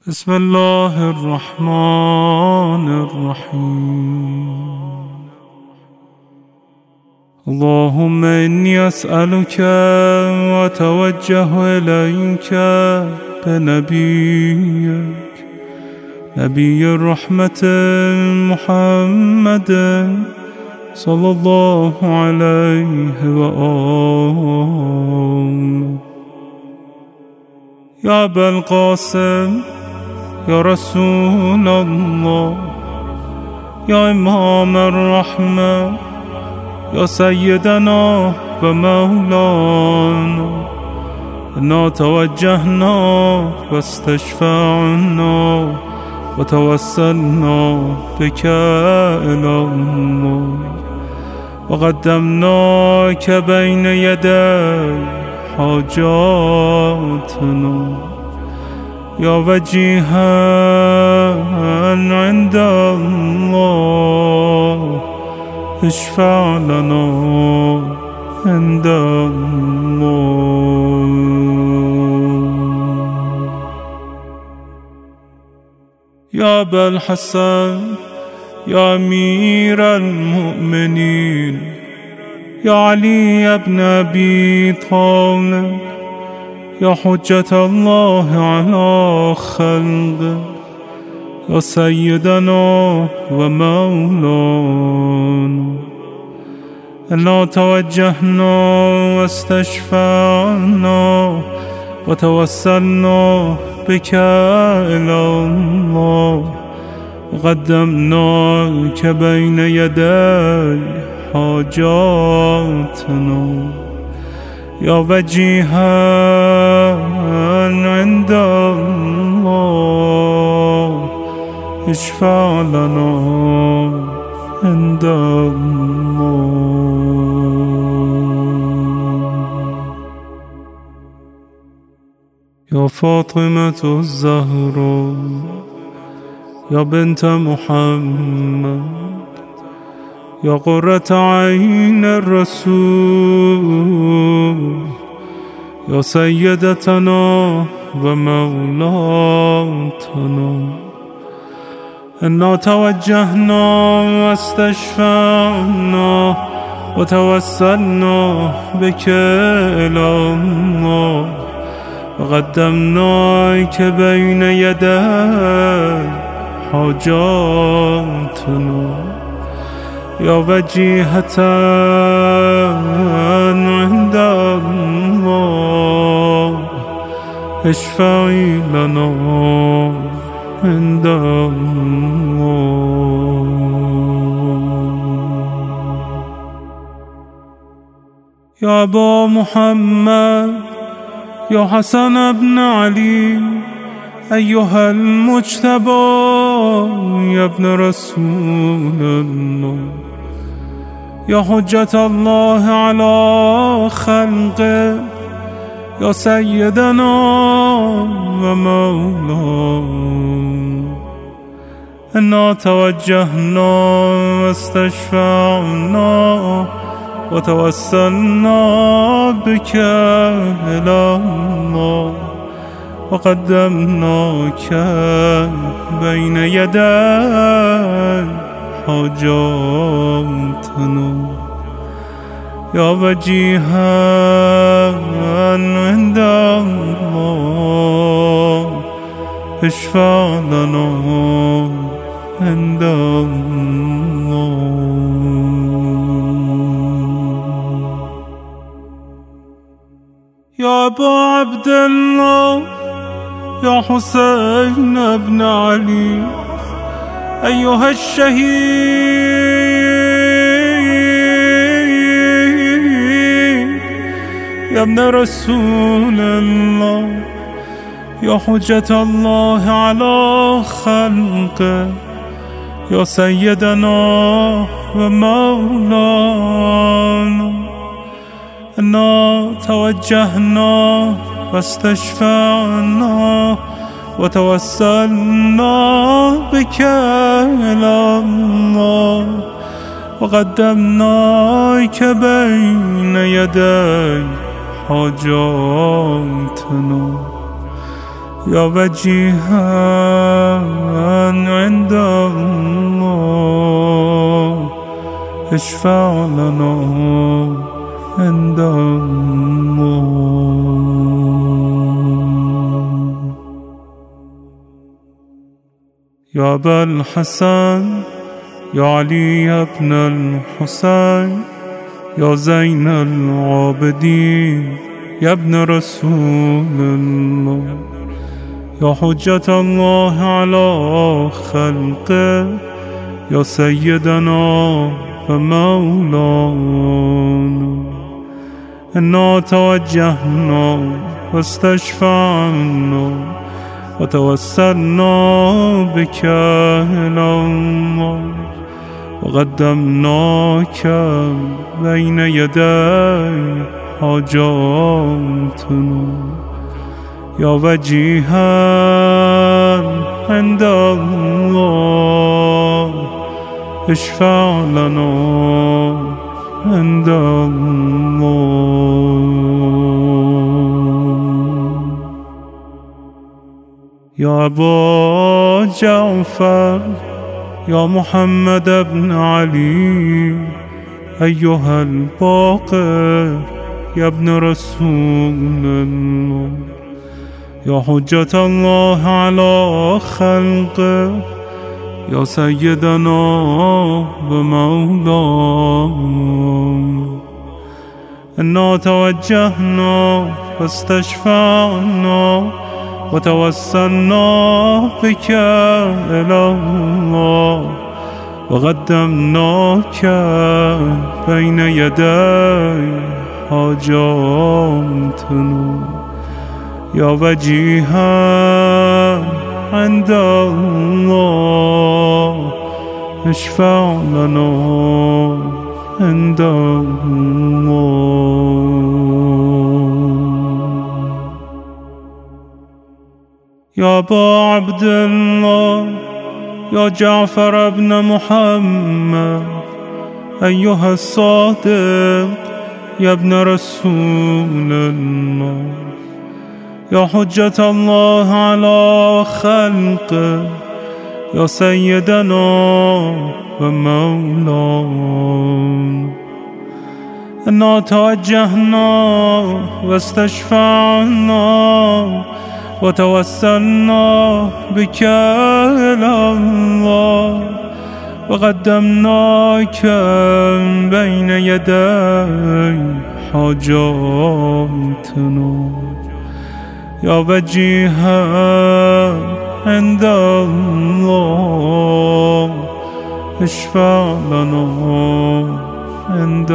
بسم الله الرحمن الرحيم. اللهم إني أسألك وأتوجه إليك بنبيك نبي الرحمة محمد صلى الله عليه وآله. يا أبا القاسم، يا رسول الله، يا إمام الرحمة، يا سيدنا ومولانا، إنا توجهنا واستشفعنا وتوسلنا بك إلى الله، وقدمناك بين يدي حاجاتنا يا وجيها عند الله، اشفع لنا عند الله. يا أبا الحسن، يا أمير المؤمنين، يا علي بن أبي طالب، يا حجة الله على خلقه، يا سيدنا ومولانا، إنا توجهنا واستشفعنا وتوسلنا بك إلى الله، وقدمناك بين يدي حاجاتنا يا وجيها عند الله، اشفع لنا عند الله. يا فاطمة الزهراء، يا بنت محمد، يا قرة عين الرسول، يا سيدتنا ومولاتنا، إنا توجهنا واستشفعنا وتوسلنا بك إلى الله، وقدمناك بين يدي حاجاتنا يا وجيهة عند الله، اشفعي لنا عند الله. يا أبا محمد، يا حسن بن علي، أيها المجتبى يا ابن رسول الله، يا حجة الله على خلقه، يا سيدنا ومولانا، إنا توجهنا واستشفعنا وتوسلنا بك إلى الله، وقدمناك بين يدي حاجاتنا يا وجيها عند الله، اشفع لنا عند الله. يا أبا عبد الله، يا حسين بن علي، أيها الشهيد يا ابن رسول الله، يا حجة الله على خلقه، يا سيدنا ومولانا، إنا توجهنا واستشفعنا وتوسلنا بك إلى الله، وقدمناك بين يدي حاجاتنا يا وجيها عند الله اشفع لنا عند الله. يا أبا الحسن يا علي بن الحسين يا زين العابدين يا ابن رسول الله، يا حجة الله على خلقه يا سيدنا ومولانا. إنا توجهنا واستشفعنا وتوسلنا بك إلى الله وقدمناك بين يدي حاجاتنا. يا وجيها عند الله اشفع لنا عند الله. يا أبا جعفر يا محمد بن علي أيها الباقر يا ابن رسول الله، يا حجة الله على خلقه يا سيدنا ومولانا. إنا توجهنا واستشفعنا وتوسلنا بك إلى الله وقدمناك بين يدي حاجاتنا. يا وجيها عند الله اشفع لنا عند الله. يا أبا عبد الله يا جعفر بن محمد أيها الصادق يا ابن رسول الله، يا حجة الله على خلقه يا سيدنا ومولانا. إنا توجهنا واستشفعنا وتوسلنا بك إلى الله وقدمناك بين يدي حاجاتنا. يا وجيها عند الله اشفع لنا عند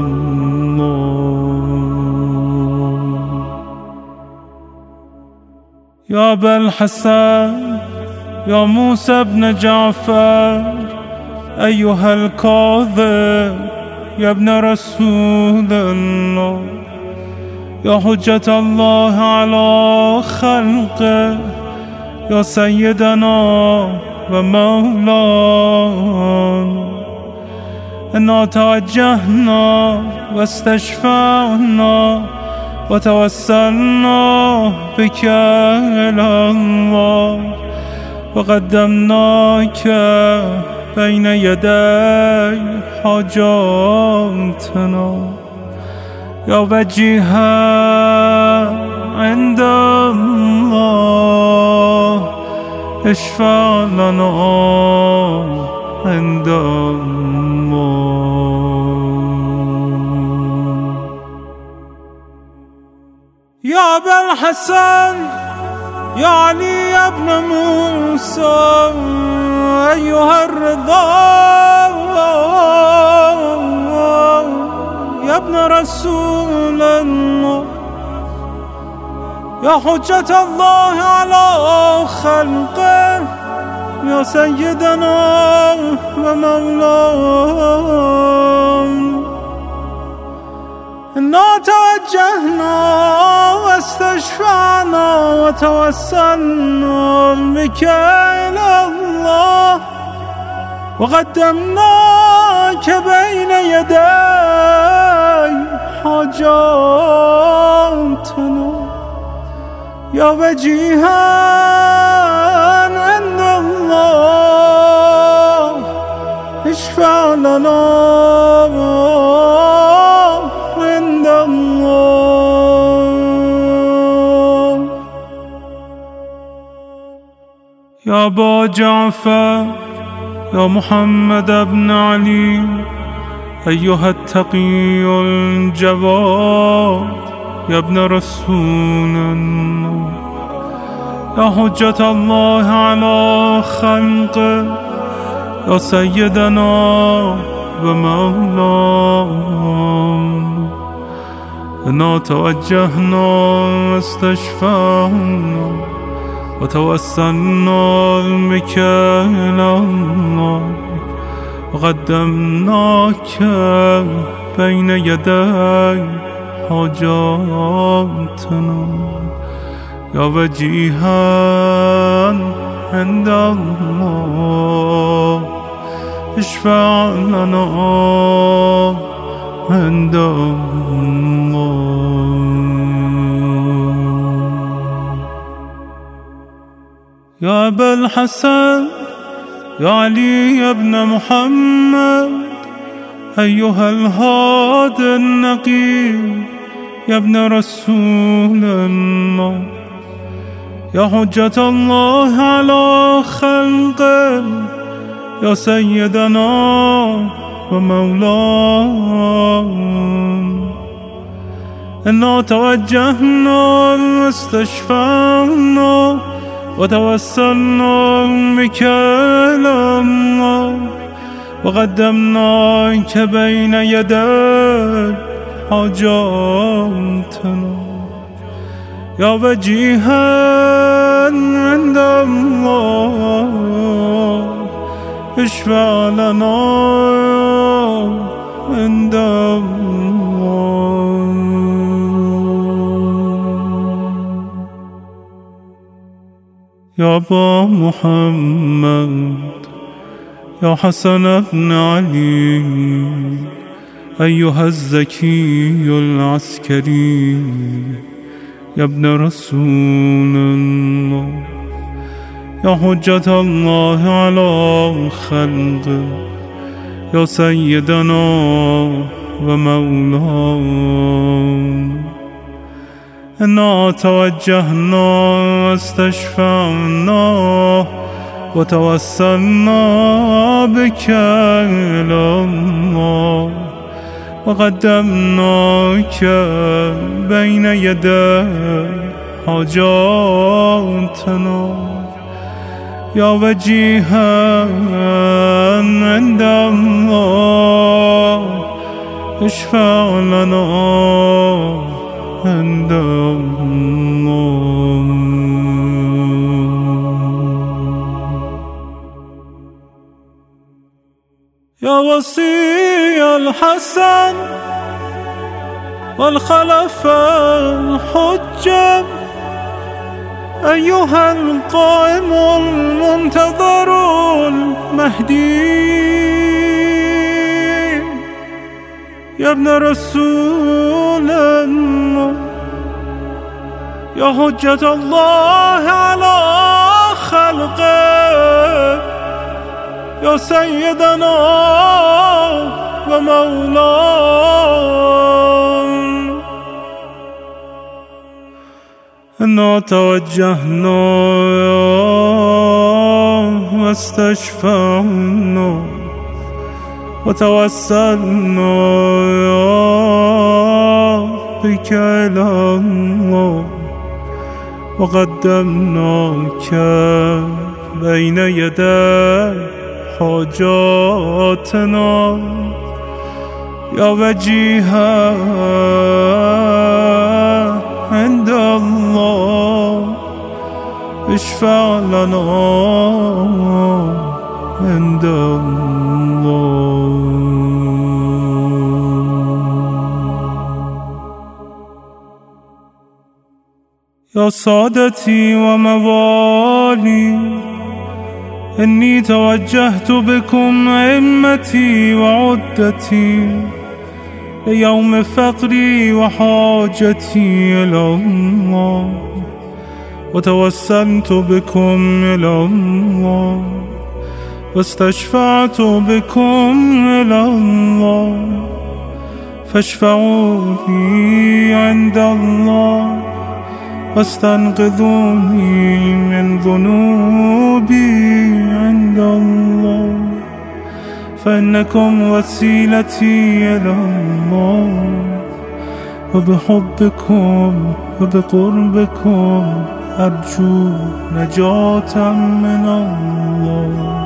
الله. يا أبا الحسن يا موسى بن جعفر أيها الكاظم يا ابن رسول الله، يا حجة الله على خلقه يا سيدنا ومولانا. إنا توجهنا واستشفعنا وتوسلنا بك إلى الله وقدمناك بين يدي حاجاتنا. يا وجيها عند الله اشفع لنا عند الله. يا أبا الحسن يا علي بن موسى أيها الرضا يا ابن رسول الله، يا حجة الله على خلقه يا سيدنا ومولانا. إنا توجهنا واستشفعنا وتوسلنا بك إلى الله وقدمناك بين يدي حاجاتنا. يا وجيها عند الله اشفع لنا عند الله. يا أبا جعفر يا محمد بن علي أيها التقي الجواد يا ابن رسول الله، يا حجة الله على خلقه، يا سيدنا ومولانا، إنا توجهنا واستشفعنا وتوسلنا بك إلى الله وقدمناك بين يدي حاجاتنا، يا وجيها عند الله اشفع لنا عند الله. يا أبا الحسن يا علي بن محمد أيها الهادي النقي يا ابن رسول الله، يا حجة الله على خلقه، يا سيدنا ومولانا، إنا توجهنا واستشفعنا وتوسلنا بك إلى الله وقدمناك بين يدي حاجاتنا، يا وجيها عند الله اشفع لنا عند الله. يا أبا محمد يا حسن بن علي أيها الزكي العسكري يا ابن رسول الله، يا حجة الله على خلقه، يا سيدنا ومولانا، إنا توجهنا واستشفعنا وتوسلنا بك إلى الله وقدمناك بين يدي حاجاتنا، يا وجيها عند الله اشفع لنا عند الله. يا وصي الحسن والخلفاء الحجة أيها القائم المنتظر المهدي يا ابن رسول الله، يا حجة الله على خلقه، يا سيدنا ومولانا، إنا توجهنا واستشفعنا وتوسلنا بك إلى الله وقدمناك بين يدي حاجاتنا، يا وجيها عند الله اشفع لنا عند الله. يا سادتي وموالي إني توجهت بكم أئمتي وعدتي ليوم فقري وحاجتي إلى الله وتوسلت بكم إلى الله واستشفعت بكم إلى الله فاشفعوا لي عند الله واستنقذوني من ذنوبي عند الله، فإنكم وسيلتي إلى الله، وبحبكم وبقربكم أرجو نجاة من الله.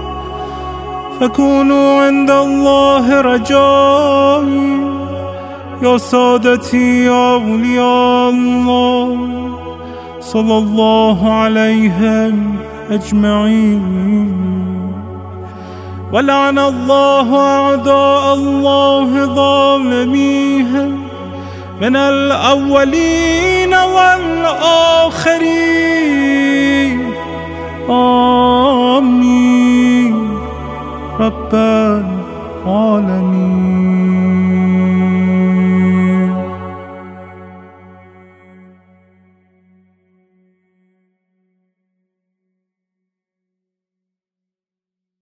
فكونوا عند الله رجائي يا سادتي يا أولياء الله، صلى الله عليهم أجمعين. ولعن الله أعداء الله ظالميهم من الأولين والآخرين، آمين رب العالمين.